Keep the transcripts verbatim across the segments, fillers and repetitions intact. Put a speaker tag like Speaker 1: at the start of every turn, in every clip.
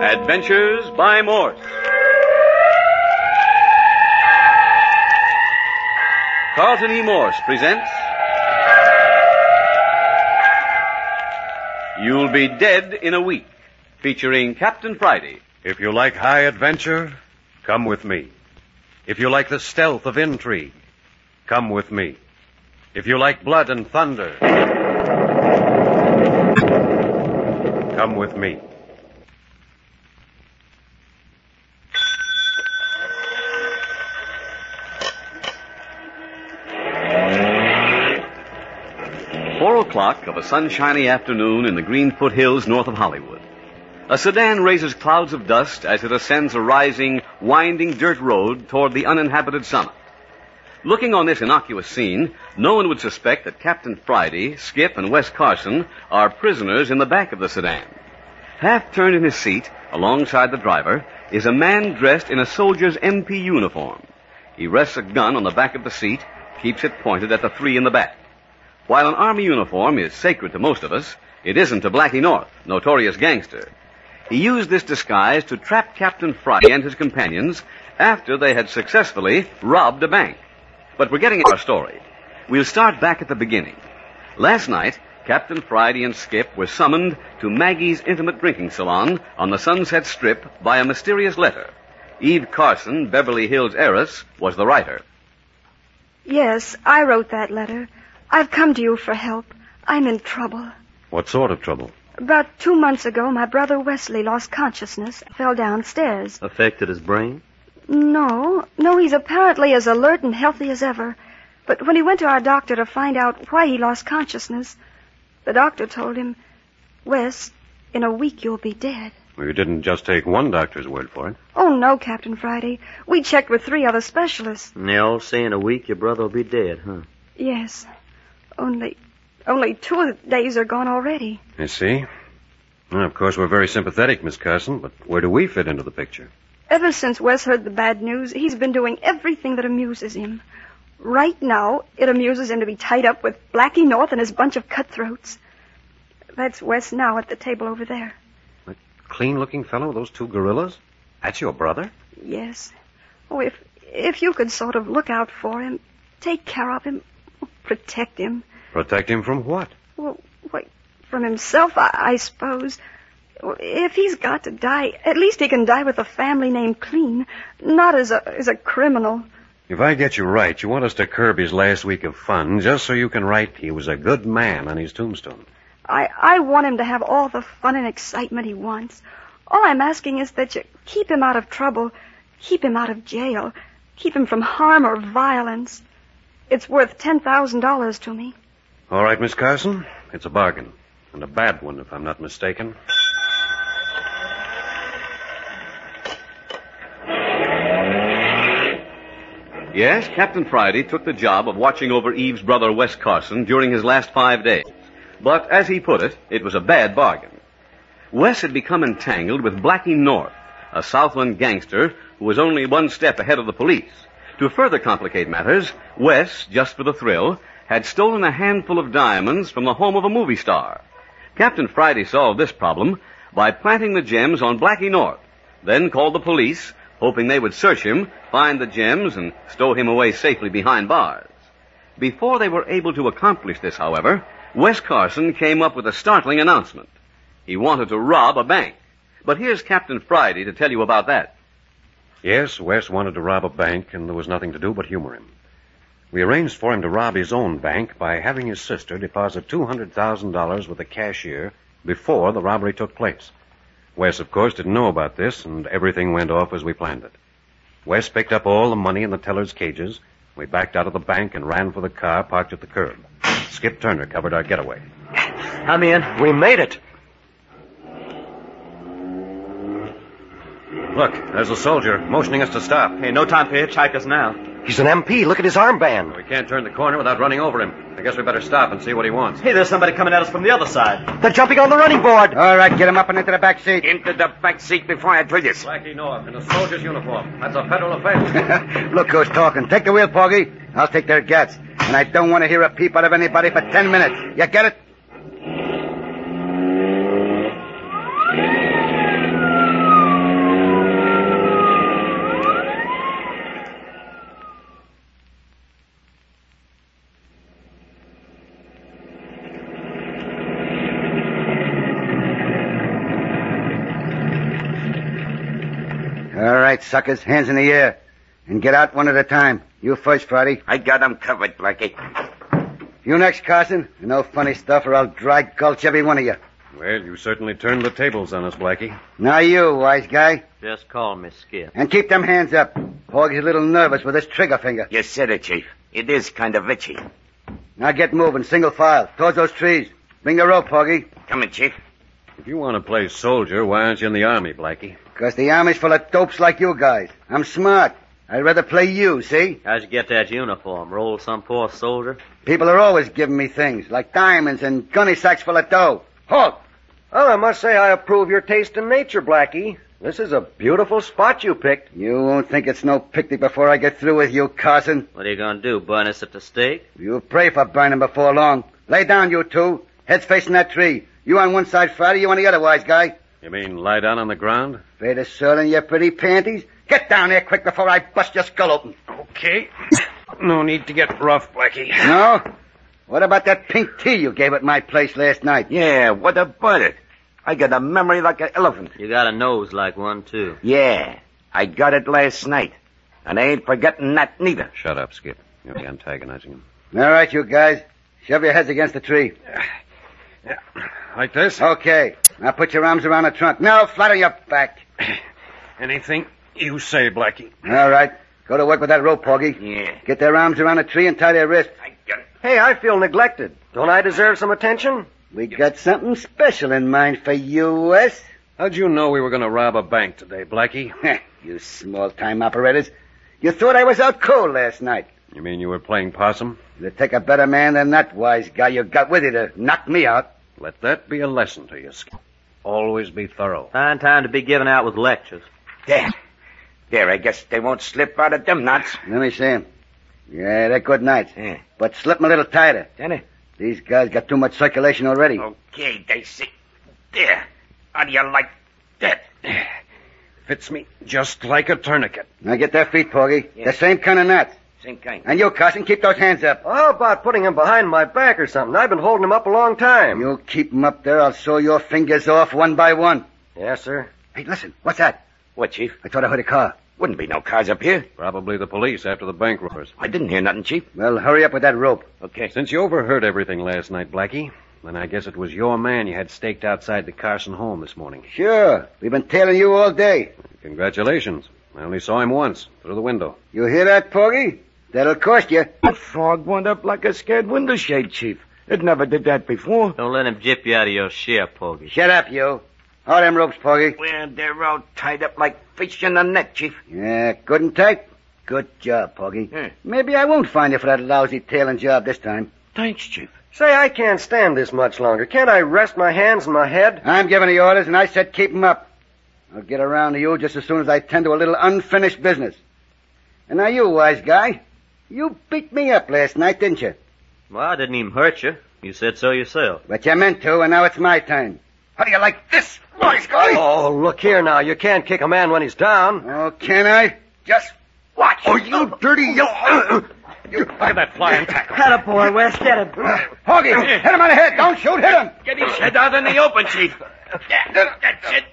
Speaker 1: Adventures by Morse. Carlton E. Morse presents You'll Be Dead in a Week, featuring Captain Friday.
Speaker 2: If you like high adventure, come with me. If you like the stealth of intrigue, come with me. If you like blood and thunder, come with me.
Speaker 1: Four o'clock of a sunshiny afternoon in the green foothills north of Hollywood. A sedan raises clouds of dust as it ascends a rising, winding dirt road toward the uninhabited summit. Looking on this innocuous scene, no one would suspect that Captain Friday, Skip, and Wes Carson are prisoners in the back of the sedan. Half turned in his seat, alongside the driver, is a man dressed in a soldier's M P uniform. He rests a gun on the back of the seat, keeps it pointed at the three in the back. While an Army uniform is sacred to most of us, it isn't to Blackie North, notorious gangster. He used this disguise to trap Captain Friday and his companions after they had successfully robbed a bank. But we're getting at our story. We'll start back at the beginning. Last night, Captain Friday and Skip were summoned to Maggie's intimate drinking salon on the Sunset Strip by a mysterious letter. Eve Carson, Beverly Hills heiress, was the writer.
Speaker 3: Yes, I wrote that letter. I've come to you for help. I'm in trouble.
Speaker 2: What sort of trouble?
Speaker 3: About two months ago, my brother Wesley lost consciousness, fell downstairs.
Speaker 4: Affected his brain?
Speaker 3: No, no, he's apparently as alert and healthy as ever. But when he went to our doctor to find out why he lost consciousness, the doctor told him, Wes, in a week you'll be dead.
Speaker 2: Well, you didn't just take one doctor's word for it.
Speaker 3: Oh, no, Captain Friday. We checked with three other specialists.
Speaker 4: And they all say in a week your brother will be dead, huh?
Speaker 3: Yes. Only, only two of the days are gone already.
Speaker 2: I see. Well, of course, we're very sympathetic, Miss Carson, but where do we fit into the picture?
Speaker 3: Ever since Wes heard the bad news, he's been doing everything that amuses him. Right now, it amuses him to be tied up with Blackie North and his bunch of cutthroats. That's Wes now at the table over there.
Speaker 2: That clean-looking fellow with those two gorillas? That's your brother?
Speaker 3: Yes. Oh, if if you could sort of look out for him, take care of him, protect him.
Speaker 2: Protect him from what?
Speaker 3: Well, what, from himself, I, I suppose. If he's got to die, at least he can die with a family name clean, not as a as a criminal.
Speaker 2: If I get you right, you want us to curb his last week of fun just so you can write he was a good man on his tombstone.
Speaker 3: I, I want him to have all the fun and excitement he wants. All I'm asking is that you keep him out of trouble, keep him out of jail, keep him from harm or violence. It's worth ten thousand dollars to me.
Speaker 2: All right, Miss Carson. It's a bargain. And a bad one, if I'm not mistaken.
Speaker 1: Yes, Captain Friday took the job of watching over Eve's brother Wes Carson during his last five days. But, as he put it, it was a bad bargain. Wes had become entangled with Blackie North, a Southland gangster who was only one step ahead of the police. To further complicate matters, Wes, just for the thrill, had stolen a handful of diamonds from the home of a movie star. Captain Friday solved this problem by planting the gems on Blackie North, then called the police, hoping they would search him, find the gems, and stow him away safely behind bars. Before they were able to accomplish this, however, Wes Carson came up with a startling announcement. He wanted to rob a bank. But here's Captain Friday to tell you about that.
Speaker 2: Yes, Wes wanted to rob a bank, and there was nothing to do but humor him. We arranged for him to rob his own bank by having his sister deposit two hundred thousand dollars with the cashier before the robbery took place. Wes, of course, didn't know about this, and everything went off as we planned it. Wes picked up all the money in the teller's cages. We backed out of the bank and ran for the car parked at the curb. Skip Turner covered our getaway.
Speaker 4: I'm in. We made it.
Speaker 2: Look, there's a soldier motioning us to stop.
Speaker 4: Hey, no time for hitchhikers now.
Speaker 5: He's an M P. Look at his armband.
Speaker 2: We can't turn the corner without running over him. I guess we better stop and see what he wants.
Speaker 4: Hey, there's somebody coming at us from the other side.
Speaker 5: They're jumping on the running board.
Speaker 6: All right, get him up and into the back seat.
Speaker 7: Into the back seat before I drill you.
Speaker 2: Blackie North in a soldier's uniform. That's a federal offense.
Speaker 6: Look who's talking. Take the wheel, Porgy. I'll take their gats. And I don't want to hear a peep out of anybody for ten minutes. You get it? right, suckers. Hands in the air. And get out one at a time. You first, Friday.
Speaker 7: I got 'em covered, Blackie.
Speaker 6: You next, Carson. And no funny stuff or I'll dry gulch every one of you.
Speaker 2: Well, you certainly turned the tables on us, Blackie.
Speaker 6: Now you, wise guy.
Speaker 4: Just call me Skip.
Speaker 6: And keep them hands up. Porgy's a little nervous with his trigger finger.
Speaker 7: You said it, Chief. It is kind of itchy.
Speaker 6: Now get moving, single file, towards those trees. Bring the rope, Porgy.
Speaker 7: Coming, Chief.
Speaker 2: If you want to play soldier, why aren't you in the Army, Blackie?
Speaker 6: Because the Army's full of dopes like you guys. I'm smart. I'd rather play you, see?
Speaker 4: How'd you get that uniform? Roll some poor soldier?
Speaker 6: People are always giving me things, like diamonds and gunny sacks full of dough. Halt!
Speaker 5: Well, I must say I approve your taste in nature, Blackie. This is a beautiful spot you picked.
Speaker 6: You won't think it's no picnic before I get through with you, Carson.
Speaker 4: What are you gonna do, burn us at the stake?
Speaker 6: You pray for burning before long. Lay down, you two. Heads facing that tree. You on one side, Friday, you on the other, wise guy.
Speaker 2: You mean lie down on the ground?
Speaker 6: Afraid of soiling your pretty panties? Get down there quick before I bust your skull open.
Speaker 2: Okay. No need to get rough, Blackie.
Speaker 6: No? What about that pink tea you gave at my place last night?
Speaker 7: Yeah, what about it? I got a memory like an elephant.
Speaker 4: You got a nose like one, too.
Speaker 7: Yeah, I got it last night. And I ain't forgetting that neither.
Speaker 2: Shut up, Skip. You'll be antagonizing him.
Speaker 6: All right, you guys. Shove your heads against the tree.
Speaker 2: Yeah. Like this?
Speaker 6: Okay. Now put your arms around the trunk. Now flat on your back.
Speaker 2: Anything you say, Blackie.
Speaker 6: All right. Go to work with that rope, Porgy.
Speaker 7: Yeah.
Speaker 6: Get their arms around the tree and tie their wrists.
Speaker 7: I got it.
Speaker 5: Hey, I feel neglected. Don't I deserve some attention?
Speaker 6: We got something special in mind for you, Wes.
Speaker 2: How'd you know we were going to rob a bank today, Blackie?
Speaker 6: You small-time operators. You thought I was out cold last night.
Speaker 2: You mean you were playing possum?
Speaker 6: It'd take a better man than that wise guy you got with you to knock me out.
Speaker 2: Let that be a lesson to you, Skip. Always be thorough.
Speaker 4: Fine time to be giving out with lectures.
Speaker 7: There. There, I guess they won't slip out of them knots.
Speaker 6: Let me see 'em. Yeah, they're good nights.
Speaker 7: Yeah.
Speaker 6: But slip 'em a little tighter.
Speaker 7: Danny?
Speaker 6: These guys got too much circulation already.
Speaker 7: Okay, they see. There. How do you like that?
Speaker 2: Fits me just like a tourniquet.
Speaker 6: Now get their feet, Porgy.
Speaker 7: Yeah.
Speaker 6: The same kind of knots.
Speaker 7: Same kind.
Speaker 6: And you, Carson, keep those hands up.
Speaker 5: How about putting him behind my back or something? I've been holding him up a long time.
Speaker 6: You keep 'em up there, I'll saw your fingers off one by one.
Speaker 5: Yes, sir.
Speaker 6: Hey, listen, what's that?
Speaker 7: What, Chief?
Speaker 6: I thought I heard a car.
Speaker 7: Wouldn't be no cars up here.
Speaker 2: Probably the police after the bank robbers.
Speaker 7: I didn't hear nothing, Chief.
Speaker 6: Well, hurry up with that rope.
Speaker 7: Okay.
Speaker 2: Since you overheard everything last night, Blackie, then I guess it was your man you had staked outside the Carson home this morning.
Speaker 6: Sure. We've been tailing you all day.
Speaker 2: Congratulations. I only saw him once, through the window.
Speaker 6: You hear that, Porgy? That'll cost you.
Speaker 7: The frog went up like a scared window shade, Chief. It never did that before.
Speaker 4: Don't let him jip you out of your share, Porgy.
Speaker 6: Shut up, you. All them ropes, Porgy.
Speaker 7: Well, they're all tied up like fish in the net, Chief.
Speaker 6: Yeah, good and tight. Good job, Porgy.
Speaker 7: Hmm.
Speaker 6: Maybe I won't find you for that lousy tailing job this time.
Speaker 7: Thanks, Chief.
Speaker 5: Say, I can't stand this much longer. Can't I rest my hands and my head?
Speaker 6: I'm giving the orders, and I said keep 'em up. I'll get around to you just as soon as I tend to a little unfinished business. And now you, wise guy, you beat me up last night, didn't you?
Speaker 4: Well, I didn't even hurt you. You said so yourself.
Speaker 6: But you meant to, and now it's my time. How do you like this, wise guy?
Speaker 5: Oh, look here now. You can't kick a man when he's down.
Speaker 6: Oh, can I? Just watch.
Speaker 7: Oh, you dirty yellow...
Speaker 2: Look at that flying tackle.
Speaker 4: Attaboy, Wes, get him.
Speaker 6: Porgy, hit him on the head. Don't shoot, hit him.
Speaker 7: Get his head out in the open, Chief. That's it.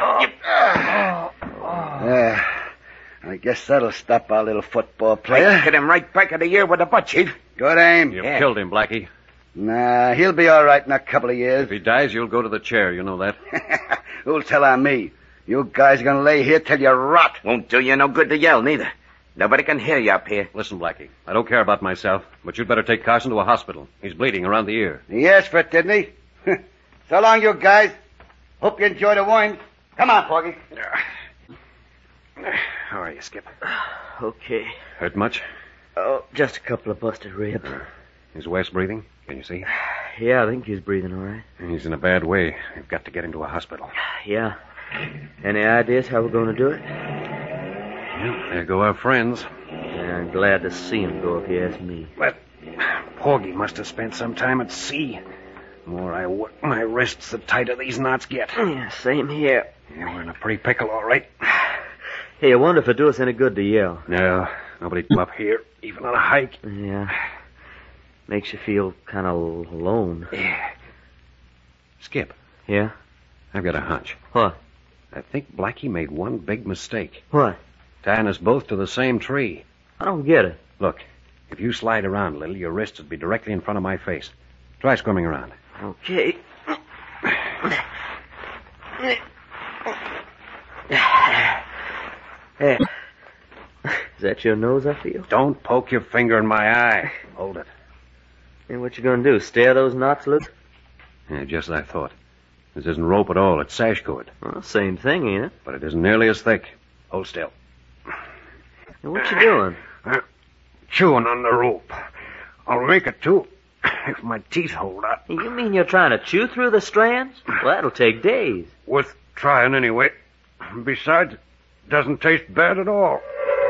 Speaker 6: Yeah, I guess that'll stop our little football player.
Speaker 7: Hit him right back of the ear with the butt, Chief.
Speaker 6: Good aim.
Speaker 2: You've
Speaker 7: Yeah.
Speaker 2: killed him, Blackie.
Speaker 6: Nah, he'll be all right in a couple of years.
Speaker 2: If he dies, you'll go to the chair. You know that.
Speaker 6: Who'll tell on me? You guys are gonna lay here till you rot.
Speaker 7: Won't do you no good to yell, neither. Nobody can hear you up here.
Speaker 2: Listen, Blackie, I don't care about myself, but you'd better take Carson to a hospital. He's bleeding around the ear.
Speaker 6: He asked for it, didn't he? So long, you guys. Hope you enjoy the wine. Come on, Porgy.
Speaker 2: How are you, Skip?
Speaker 4: Okay.
Speaker 2: Hurt much?
Speaker 4: Oh, just a couple of busted ribs.
Speaker 2: Is Wes breathing? Can you see?
Speaker 4: Yeah, I think he's breathing all right.
Speaker 2: He's in a bad way. We've got to get him to a hospital.
Speaker 4: Yeah. Any ideas how we're going to do it?
Speaker 2: Well, there go our friends.
Speaker 4: Yeah, I'm glad to see him go, if you ask me.
Speaker 2: But Porgy must have spent some time at sea. The more I work my wrists, the tighter these knots get.
Speaker 4: Yeah, same here.
Speaker 2: Yeah, we're in a pretty pickle, all right.
Speaker 4: Hey, I wonder if it'd do us any good to yell.
Speaker 2: No, nobody come up here, even on a hike.
Speaker 4: Yeah. Makes you feel kind of alone.
Speaker 2: Yeah. Skip,
Speaker 4: Yeah?
Speaker 2: I've got a hunch.
Speaker 4: What?
Speaker 2: I think Blackie made one big mistake.
Speaker 4: What?
Speaker 2: Tying us both to the same tree.
Speaker 4: I don't get it.
Speaker 2: Look, if you slide around a little, your wrist would be directly in front of my face. Try squirming around.
Speaker 4: Okay. Hey. Is that your nose I feel?
Speaker 2: Don't poke your finger in my eye. Hold it.
Speaker 4: And what you gonna do, stare those knots loose?
Speaker 2: Yeah, just as I thought. This isn't rope at all. It's sash cord.
Speaker 4: Well, same thing, ain't it?
Speaker 2: But it isn't nearly as thick. Hold still.
Speaker 4: And what you doing?
Speaker 7: Uh, chewing on the rope. I'll make it, too, if my teeth hold up.
Speaker 4: You mean you're trying to chew through the strands? Well, that'll take days.
Speaker 7: Worth trying anyway. Besides, it doesn't taste bad at all.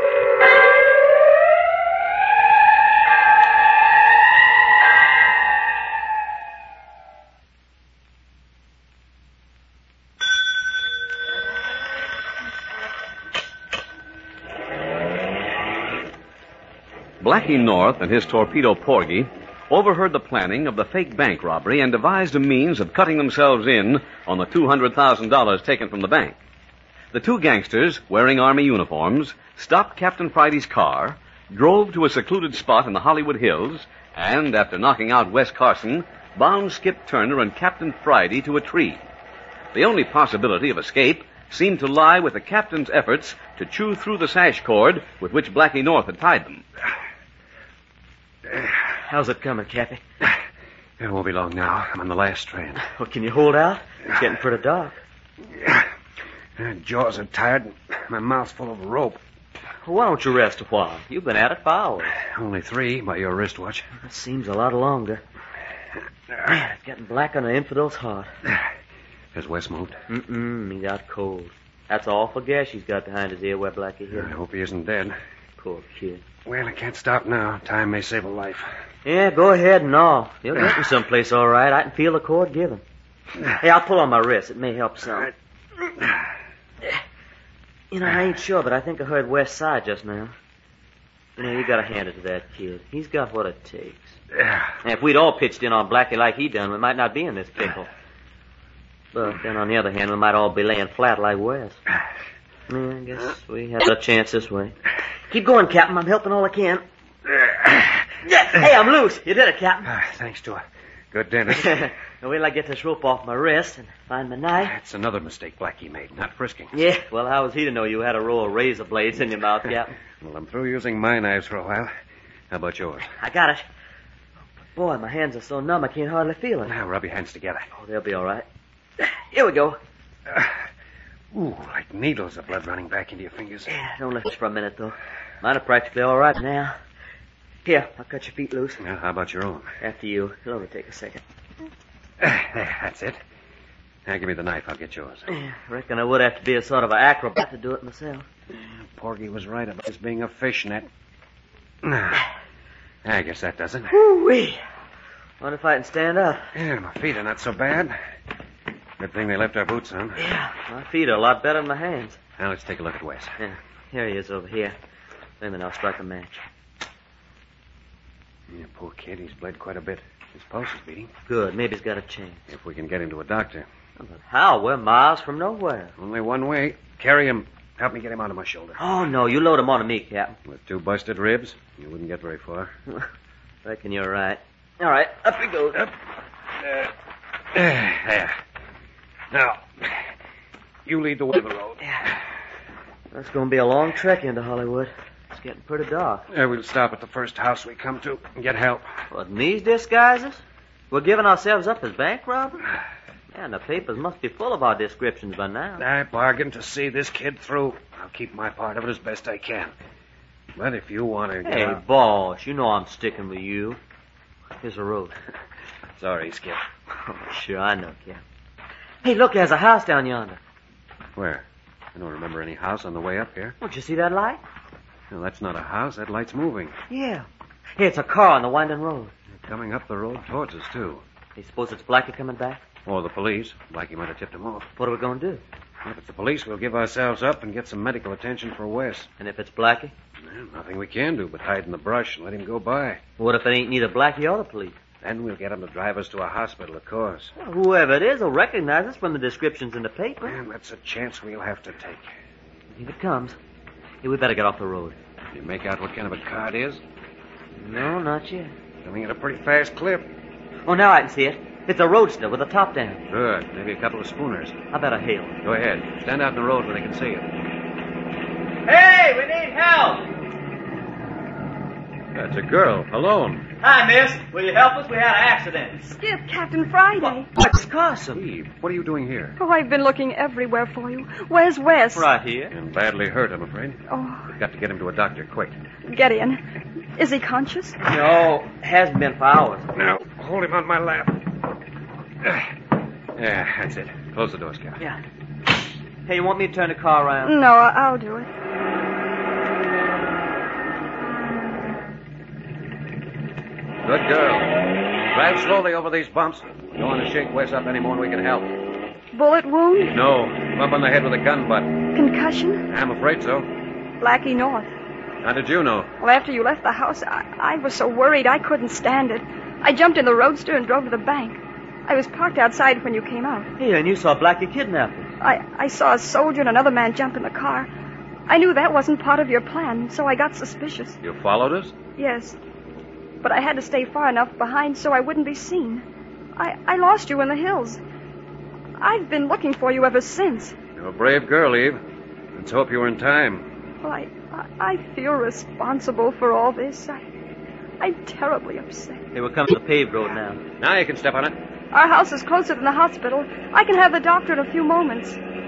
Speaker 1: Blackie North and his torpedo Porgy overheard the planning of the fake bank robbery and devised a means of cutting themselves in on the two hundred thousand dollars taken from the bank. The two gangsters, wearing Army uniforms, stopped Captain Friday's car, drove to a secluded spot in the Hollywood Hills, and, after knocking out Wes Carson, bound Skip Turner and Captain Friday to a tree. The only possibility of escape seemed to lie with the captain's efforts to chew through the sash cord with which Blackie North had tied them.
Speaker 4: How's it coming, Cappy?
Speaker 2: It won't be long now. I'm on the last strand.
Speaker 4: Well, can you hold out? It's getting pretty dark.
Speaker 7: My jaws are tired and my mouth's full of rope.
Speaker 4: Well, why don't you rest a while? You've been at it for hours.
Speaker 2: Only three by your wristwatch.
Speaker 4: That seems a lot longer. Man, it's getting black on the infidel's heart.
Speaker 2: Has Wes moved?
Speaker 4: Mm-mm, he got cold. That's all for gas he's got behind his ear where Blackie hit
Speaker 2: I
Speaker 4: him.
Speaker 2: hope he isn't dead.
Speaker 4: Poor kid.
Speaker 7: Well, I can't stop now. Time may save a life.
Speaker 4: Yeah, go ahead and all. You'll get me someplace all right. I can feel the cord giving. Hey, I'll pull on my wrist. It may help some. You know, I ain't sure, but I think I heard West Side just now. You know, you gotta hand it to that kid. He's got what it takes. And if we'd all pitched in on Blackie like he done, we might not be in this pickle. But then on the other hand, we might all be laying flat like Wes. Yeah, I guess we have a chance this way. Keep going, Captain. I'm helping all I can. Yeah. Hey, I'm loose. You did it, Captain.
Speaker 2: Ah, thanks to a good dentist.
Speaker 4: Now, wait till I get this rope off my wrist and find my knife.
Speaker 2: That's another mistake Blackie made, not frisking.
Speaker 4: Yeah, well, how was he to know you had a row of razor blades in your mouth, Captain?
Speaker 2: Well, I'm through using my knives for a while. How about yours?
Speaker 4: I got it. Boy, my hands are so numb I can't hardly feel it.
Speaker 2: Now, rub your hands together.
Speaker 4: Oh, they'll be all right. Here we go.
Speaker 2: Uh, ooh, like needles of blood running back into your fingers.
Speaker 4: Yeah, don't let this for a minute, though. Mine are practically all right now. Here, I'll cut your feet loose.
Speaker 2: Now, how about your own?
Speaker 4: After you. It'll only take a second.
Speaker 2: Uh, there, that's it. Now, give me the knife. I'll get yours.
Speaker 4: Yeah, I reckon I would have to be a sort of an acrobat to do it myself.
Speaker 2: Porgy was right about this being a fishnet. I guess that does it.
Speaker 4: Woo-wee. Wonder if I can stand up.
Speaker 2: Yeah, my feet are not so bad. Good thing they left our boots on.
Speaker 4: Yeah, my feet are a lot better than my hands.
Speaker 2: Now, let's take a look at Wes.
Speaker 4: Yeah, here he is over here. Wait a minute, I'll strike a match.
Speaker 2: Yeah, poor kid. He's bled quite a bit. His pulse is beating.
Speaker 4: Good, maybe he's got a chance.
Speaker 2: If we can get him to a doctor.
Speaker 4: But how? We're miles from nowhere.
Speaker 2: Only one way. Carry him. Help me get him onto my shoulder.
Speaker 4: Oh, no, you load him onto me, Captain.
Speaker 2: With two busted ribs, you wouldn't get very far.
Speaker 4: Reckon you're right. All right, up he goes. Up.
Speaker 2: Uh, there. Now, you lead the way to the road.
Speaker 4: Yeah. That's going to be a long trek into Hollywood. It's getting pretty dark.
Speaker 2: Uh, we'll stop at the first house we come to and get help.
Speaker 4: What, in these disguises? We're giving ourselves up as bank robbers? Man, the papers must be full of our descriptions by now.
Speaker 2: I bargained to see this kid through. I'll keep my part of it as best I can. But if you want to...
Speaker 4: Hey,
Speaker 2: uh...
Speaker 4: boss, you know I'm sticking with you. Here's the road.
Speaker 2: Sorry, Skip.
Speaker 4: Oh, sure, I know, Cap. Hey, look, there's a house down yonder.
Speaker 2: Where? I don't remember any house on the way up here.
Speaker 4: Don't you see that light?
Speaker 2: No, that's not a house. That light's moving.
Speaker 4: Yeah. Hey, it's a car on the winding road.
Speaker 2: They're coming up the road towards us, too.
Speaker 4: You suppose it's Blackie coming back?
Speaker 2: Or the police. Blackie might have tipped him off.
Speaker 4: What are we going to do?
Speaker 2: If it's the police, we'll give ourselves up and get some medical attention for Wes.
Speaker 4: And if it's Blackie?
Speaker 2: Well, nothing we can do but hide in the brush and let him go by.
Speaker 4: What if it ain't neither Blackie or the police?
Speaker 2: Then we'll get him to drive us to a hospital, of course.
Speaker 4: Well, whoever it is will recognize us from the descriptions in the paper.
Speaker 2: And that's a chance we'll have to take.
Speaker 4: If it comes. Hey, we better get off the road.
Speaker 2: You make out what kind of a car it is?
Speaker 4: No, not yet.
Speaker 2: Coming at a pretty fast clip.
Speaker 4: Oh, now I can see it. It's a roadster with a top down.
Speaker 2: Good. Maybe a couple of schooners.
Speaker 4: I better hail it.
Speaker 2: Go ahead. Stand out in the road where they can see you.
Speaker 4: Hey, we need help!
Speaker 2: That's a girl, alone.
Speaker 4: Hi, miss. Will you help us? We had an accident.
Speaker 3: Skip, Captain Friday.
Speaker 4: What's Carson?
Speaker 2: Eve, what are you doing here?
Speaker 3: Oh, I've been looking everywhere for you. Where's Wes?
Speaker 4: Right here.
Speaker 2: And badly hurt, I'm afraid.
Speaker 3: Oh,
Speaker 2: We've got to get him to a doctor, quick.
Speaker 3: get in. Is he conscious?
Speaker 4: No, hasn't been for hours.
Speaker 2: Now, hold him on my lap. Yeah, that's it. Close the door, Scout.
Speaker 4: Yeah. Hey, you want me to turn the car around?
Speaker 3: No, I- I'll do it.
Speaker 2: Good girl. Drive slowly over these bumps. You don't want to shake Wes up any more than we can help.
Speaker 3: Bullet wound?
Speaker 2: No, bump on the head with a gun butt.
Speaker 3: Concussion?
Speaker 2: I'm afraid so.
Speaker 3: Blackie North.
Speaker 2: How did you know?
Speaker 3: Well, after you left the house, I, I was so worried I couldn't stand it. I jumped in the roadster and drove to the bank. I was parked outside when you came out.
Speaker 4: Hey, and you saw Blackie kidnapped us.
Speaker 3: I, I saw a soldier and another man jump in the car. I knew that wasn't part of your plan, so I got suspicious.
Speaker 2: You followed us?
Speaker 3: Yes. But I had to stay far enough behind so I wouldn't be seen. I, I lost you in the hills. I've been looking for you ever since.
Speaker 2: You're a brave girl, Eve. Let's hope you were in time.
Speaker 3: Well, I, I, I feel responsible for all this. I, I'm terribly upset.
Speaker 4: Hey, we're coming to the paved road now.
Speaker 2: Now you can step on it.
Speaker 3: Our house is closer than the hospital. I can have the doctor in a few moments.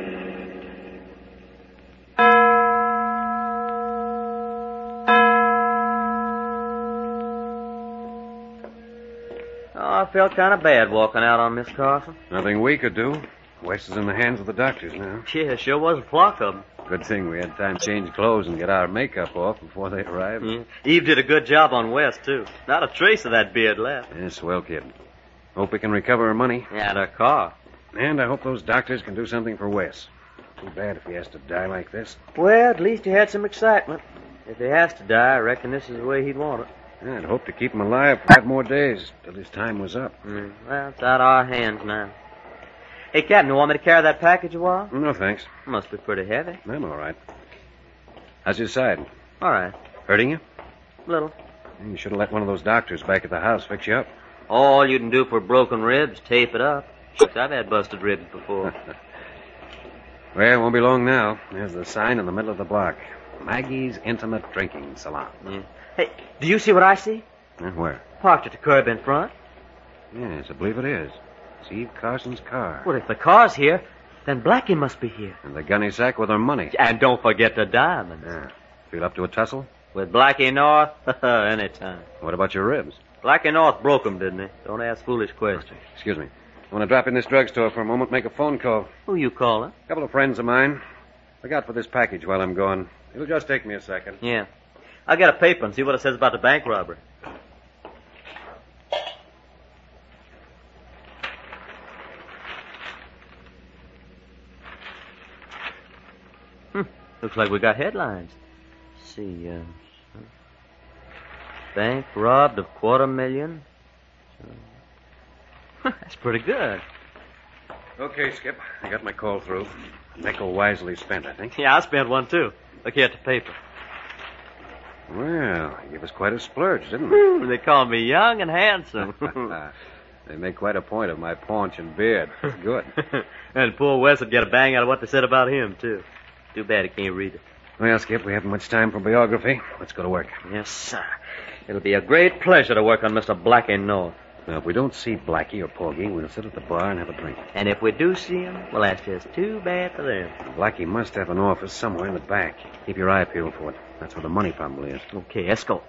Speaker 4: Oh, I felt kind of bad walking out on Miss Carson.
Speaker 2: Nothing we could do. Wes is in the hands of the doctors now.
Speaker 4: Yeah, sure was a flock of them.
Speaker 2: Good thing we had time to change clothes and get our makeup off before they arrived.
Speaker 4: Yeah. Eve did a good job on West, too. Not a trace of that beard left.
Speaker 2: Yeah, swell kid. Hope we can recover our money.
Speaker 4: Yeah, and her car.
Speaker 2: And I hope those doctors can do something for Wes. Too bad if he has to die like this.
Speaker 4: Well, at least he had some excitement. If he has to die, I reckon this is the way he'd want it.
Speaker 2: Yeah, I'd hope to keep him alive five more days till his time was up.
Speaker 4: Mm. Well, it's out of our hands now. Hey, Captain, you want me to carry that package a while?
Speaker 2: No, thanks.
Speaker 4: Must be pretty heavy.
Speaker 2: I'm all right. How's your side?
Speaker 4: All right.
Speaker 2: Hurting you?
Speaker 4: Little.
Speaker 2: You should have let one of those doctors back at the house fix you up.
Speaker 4: All you can do for broken ribs, tape it up. Shucks, I've had busted ribs before.
Speaker 2: Well, it won't be long now. There's the sign in the middle of the block. Maggie's Intimate Drinking Salon.
Speaker 4: Yeah. Hey, do you see what I see?
Speaker 2: Uh, where?
Speaker 4: Parked at the curb in front.
Speaker 2: Yes, I believe it is. It's Eve Carson's car.
Speaker 4: Well, if the car's here, then Blackie must be here.
Speaker 2: And the gunny sack with her money.
Speaker 4: And don't forget the diamonds.
Speaker 2: Yeah. Feel up to a tussle?
Speaker 4: With Blackie North? Anytime.
Speaker 2: What about your ribs?
Speaker 4: Blackie North broke 'em, didn't he? Don't ask foolish questions.
Speaker 2: Excuse me. I want to drop in this drugstore for a moment, make a phone call.
Speaker 4: Who you calling?
Speaker 2: A couple of friends of mine. Look out for this package while I'm gone. It'll just take me a second.
Speaker 4: Yeah. I'll get a paper and see what it says about the bank robbery. Hmm. Looks like we got headlines. Let's see, uh... bank robbed of quarter million. That's pretty good.
Speaker 2: Okay, Skip. I got my call through. Nickel wisely spent, I think.
Speaker 4: Yeah, I spent one, too. Look here at the paper.
Speaker 2: Well, you gave us quite a splurge, didn't we?
Speaker 4: They call me young and handsome.
Speaker 2: They make quite a point of my paunch and beard. It's good.
Speaker 4: And poor Wes would get a bang out of what they said about him, too. Too bad he can't read it.
Speaker 2: Well, Skip, we haven't much time for biography. Let's go to work.
Speaker 4: Yes, sir. It'll be a great pleasure to work on Mister Blackie North.
Speaker 2: Now, if we don't see Blackie or Porgy, we'll sit at the bar and have a drink.
Speaker 4: And if we do see him, well, that's just too bad for them.
Speaker 2: Blackie must have an office somewhere in the back. Keep your eye peeled for it. That's where the money probably is.
Speaker 4: Okay, let's go.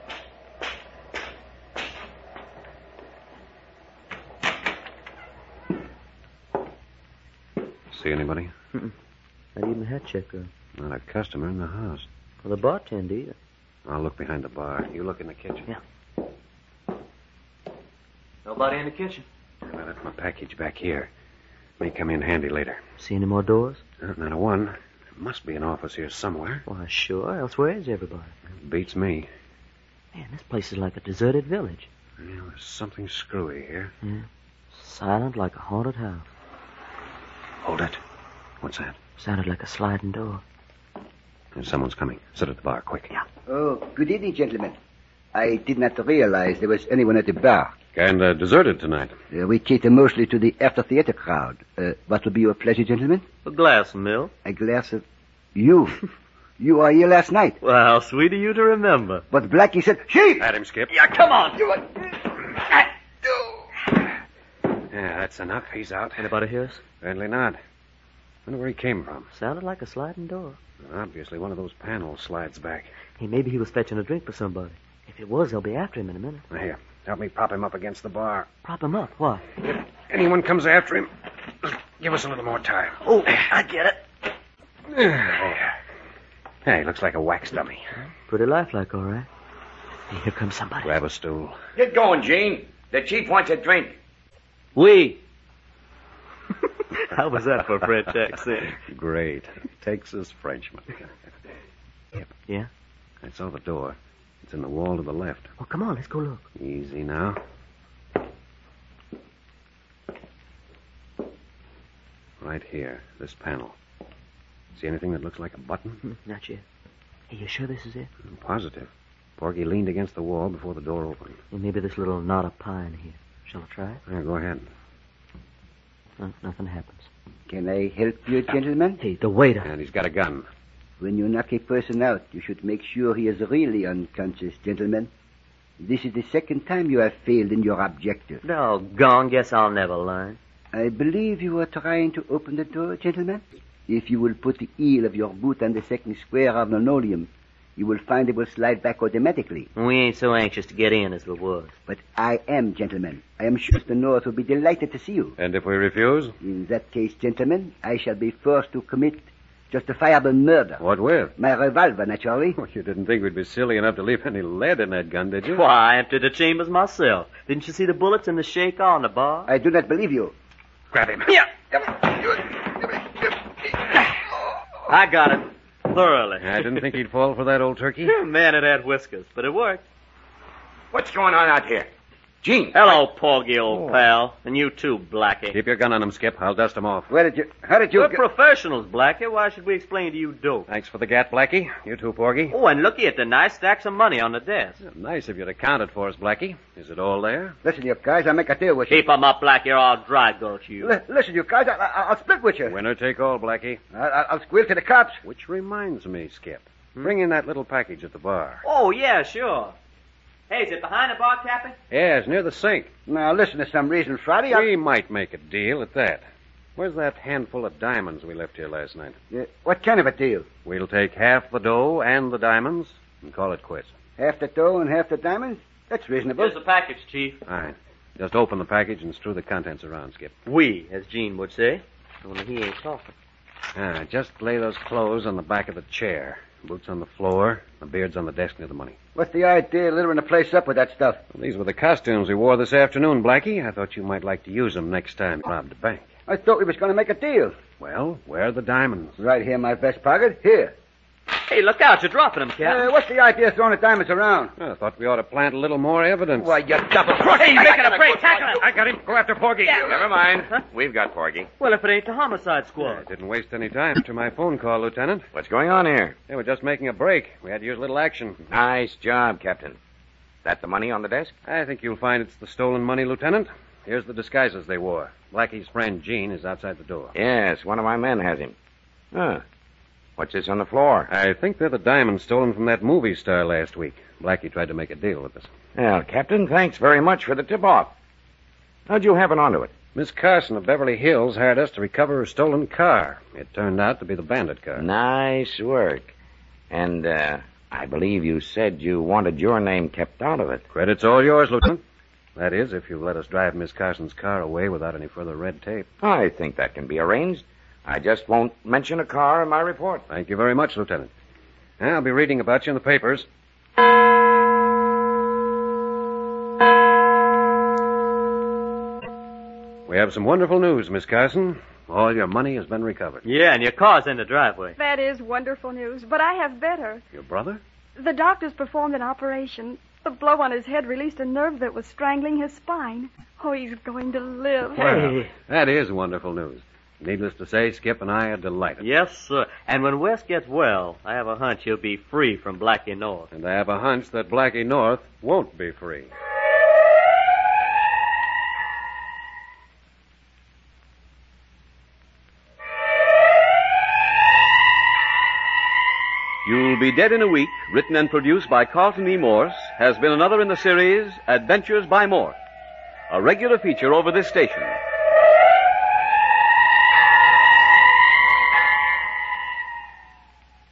Speaker 2: See anybody?
Speaker 4: Mm-mm. Not even a head checker.
Speaker 2: Not a customer in the house.
Speaker 4: Or the bartender either.
Speaker 2: I'll look behind the bar. You look in the kitchen.
Speaker 4: Yeah. Nobody in the kitchen.
Speaker 2: I left my package back here. May come in handy later.
Speaker 4: See any more doors?
Speaker 2: Uh, not a one. There must be an office here somewhere.
Speaker 4: Why, sure. Else where is everybody?
Speaker 2: Beats me.
Speaker 4: Man, this place is like a deserted village.
Speaker 2: Yeah, there's something screwy here.
Speaker 4: Yeah. Silent like a haunted house.
Speaker 2: Hold it. What's that?
Speaker 4: Sounded like a sliding door.
Speaker 2: Someone's coming. Sit at the bar, quick.
Speaker 4: Yeah.
Speaker 6: Oh, good evening, gentlemen. I did not realize there was anyone at the bar.
Speaker 2: And uh, deserted tonight.
Speaker 6: Uh, we cater mostly to the after-theater crowd. Uh, what will be your pleasure, gentlemen?
Speaker 4: A glass of milk.
Speaker 6: A glass of... You. You are here last night.
Speaker 4: Well, how sweet of you to remember.
Speaker 6: But Blackie said... Chief!
Speaker 2: At him, Skip.
Speaker 4: Yeah, come on.
Speaker 6: Do it.
Speaker 2: Yeah, that's enough. He's out.
Speaker 4: Anybody hear us?
Speaker 2: Apparently not. Wonder where he came from.
Speaker 4: Sounded like a sliding door.
Speaker 2: Obviously, one of those panels slides back.
Speaker 4: Hey, maybe he was fetching a drink for somebody. If it was, they'll be after him in a minute.
Speaker 2: Here, help me prop him up against the bar.
Speaker 4: Prop him up. What?
Speaker 2: If anyone comes after him, give us a little more time.
Speaker 4: Oh, I get it.
Speaker 2: There. Hey, looks like a wax dummy.
Speaker 4: Pretty lifelike, all right. Hey, here comes somebody.
Speaker 2: Grab a stool.
Speaker 8: Get going, Gene. The chief wants a drink.
Speaker 4: We. How was that for a French accent?
Speaker 2: Great. Texas Frenchman.
Speaker 4: Yeah?
Speaker 2: I saw the door. It's in the wall to the left.
Speaker 4: Oh, come on, let's go look.
Speaker 2: Easy now. Right here, this panel. See anything that looks like a button?
Speaker 4: Hmm, not yet. Hey, you sure this is it?
Speaker 2: I'm positive. Porgy leaned against the wall before the door opened.
Speaker 4: Hey, maybe this little knot of pine here. Shall I try it?
Speaker 2: Yeah, go ahead.
Speaker 4: No, nothing happens.
Speaker 6: Can I help you, gentlemen?
Speaker 4: Hey, the waiter.
Speaker 2: And he's got a gun.
Speaker 6: When you knock a person out, you should make sure he is really unconscious, gentlemen. This is the second time you have failed in your objective.
Speaker 4: Doggone, guess I'll never learn.
Speaker 6: I believe you are trying to open the door, gentlemen. If you will put the heel of your boot on the second square of linoleum, you will find it will slide back automatically.
Speaker 4: We ain't so anxious to get in as we was.
Speaker 6: But I am, gentlemen. I am sure the North will be delighted to see you.
Speaker 2: And if we refuse?
Speaker 6: In that case, gentlemen, I shall be forced to commit justifiable murder.
Speaker 2: What with?
Speaker 6: My revolver, naturally.
Speaker 2: Well, you didn't think we'd be silly enough to leave any lead in that gun, did you?
Speaker 4: Why, I emptied the chambers myself. Didn't you see the bullets in the shake on the bar?
Speaker 6: I do not believe you.
Speaker 2: Grab him.
Speaker 4: Yeah. I got it. Thoroughly.
Speaker 2: I didn't think he'd fall for that old turkey.
Speaker 4: Man, it had whiskers, but it worked.
Speaker 8: What's going on out here? Gene.
Speaker 4: Hello, Porgy, old pal. And you too, Blackie.
Speaker 2: Keep your gun on him, Skip. I'll dust him off.
Speaker 6: Where did you... How did you...
Speaker 4: We're
Speaker 6: get-
Speaker 4: professionals, Blackie. Why should we explain to you dope?
Speaker 2: Thanks for the gat, Blackie. You too, Porgy.
Speaker 4: Oh, and looky at the nice stacks of money on the desk.
Speaker 2: Nice of you to count it for us, Blackie. Is it all there?
Speaker 6: Listen, you guys, I'll make a deal with you.
Speaker 4: Keep 'em up, Blackie, or I'll dry gulch you.
Speaker 6: Li- listen, you guys, I- I- I'll split with you.
Speaker 2: Winner take all, Blackie.
Speaker 6: I- I- I'll squeal to the cops.
Speaker 2: Which reminds me, Skip. Bring in that little package at the bar.
Speaker 4: Oh, yeah, sure. Hey, is it behind the bar, Captain?
Speaker 2: Yeah, it's near the sink.
Speaker 6: Now, listen, to some reason, Friday, I...
Speaker 2: We might make a deal at that. Where's that handful of diamonds we left here last night?
Speaker 6: Uh, what kind of a deal?
Speaker 2: We'll take half the dough and the diamonds and call it quits.
Speaker 6: Half the dough and half the diamonds? That's reasonable.
Speaker 4: Here's the package, Chief.
Speaker 2: Fine. Just open the package and strew the contents around, Skip.
Speaker 4: We, as Gene would say. Only he ain't talking.
Speaker 2: Ah, just lay those clothes on the back of the chair. Boots on the floor, the beard's on the desk near the money.
Speaker 6: What's the idea of littering the place up with that stuff?
Speaker 2: Well, these were the costumes we wore this afternoon, Blackie. I thought you might like to use them next time you robbed a bank.
Speaker 6: I thought we was going to make a deal.
Speaker 2: Well, where are the diamonds?
Speaker 6: Right here in my vest pocket. Here.
Speaker 4: Hey, look out, you're dropping them, Captain.
Speaker 6: Uh, what's the idea of throwing the diamonds around?
Speaker 2: Well, I thought we ought to plant a little more evidence.
Speaker 6: Why, you double cross.
Speaker 4: Hey, he's making a break. Tackle him.
Speaker 2: I got him. Go after Porgy.
Speaker 8: Never mind. We've got Porgy.
Speaker 4: Well, if it ain't the homicide
Speaker 2: I
Speaker 4: squad.
Speaker 2: didn't waste any time after my phone call, Lieutenant.
Speaker 8: What's going on here?
Speaker 2: They were just making a break. We had to use a little action.
Speaker 8: Nice job, Captain. That the money on the desk?
Speaker 2: I think you'll find it's the stolen money, Lieutenant. Here's the disguises they wore. Blackie's friend, Gene, is outside the door.
Speaker 8: Yes, one of my men has him. Huh. What's this on the floor?
Speaker 2: I think they're the diamonds stolen from that movie star last week. Blackie tried to make a deal with us.
Speaker 8: Well, Captain, thanks very much for the tip-off. How'd you happen onto it?
Speaker 2: Miss Carson of Beverly Hills hired us to recover her stolen car. It turned out to be the bandit car.
Speaker 8: Nice work. And, uh, I believe you said you wanted your name kept out of it.
Speaker 2: Credit's all yours, Lieutenant. That is, if you let us drive Miss Carson's car away without any further red tape.
Speaker 8: I think that can be arranged. I just won't mention a car in my report.
Speaker 2: Thank you very much, Lieutenant. I'll be reading about you in the papers. We have some wonderful news, Miss Carson. All your money has been recovered.
Speaker 4: Yeah, and your car's in the driveway.
Speaker 3: That is wonderful news, but I have better.
Speaker 2: Your brother?
Speaker 3: The doctors performed an operation, The blow on his head released a nerve that was strangling his spine. Oh, he's going to live.
Speaker 2: Well, that is wonderful news. Needless to say, Skip and I are delighted.
Speaker 4: Yes, sir. And when Wes gets well, I have a hunch he'll be free from Blackie North.
Speaker 2: And I have a hunch that Blackie North won't be free.
Speaker 1: You'll Be Dead in a Week, written and produced by Carlton E. Morse, has been another in the series Adventures by Morse, a regular feature over this station.